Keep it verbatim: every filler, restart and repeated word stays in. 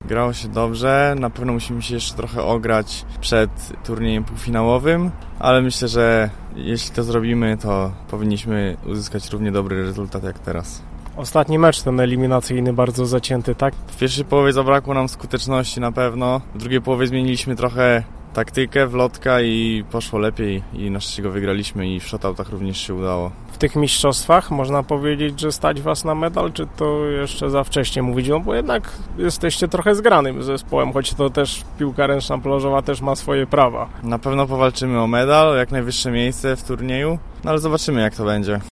Grało się dobrze, na pewno musimy się jeszcze trochę ograć przed turniejem półfinałowym, ale myślę, że jeśli to zrobimy, to powinniśmy uzyskać równie dobry rezultat jak teraz. Ostatni mecz, ten eliminacyjny, bardzo zacięty, tak? W pierwszej połowie zabrakło nam skuteczności na pewno, w drugiej połowie zmieniliśmy trochę taktykę, wlotka i poszło lepiej i na szczęście go wygraliśmy i w shotoutach również się udało. W tych mistrzostwach można powiedzieć, że stać was na medal, czy to jeszcze za wcześnie mówić? No bo jednak jesteście trochę zgranym zespołem, choć to też piłka ręczna plażowa też ma swoje prawa. Na pewno powalczymy o medal, jak najwyższe miejsce w turnieju, no ale zobaczymy jak to będzie.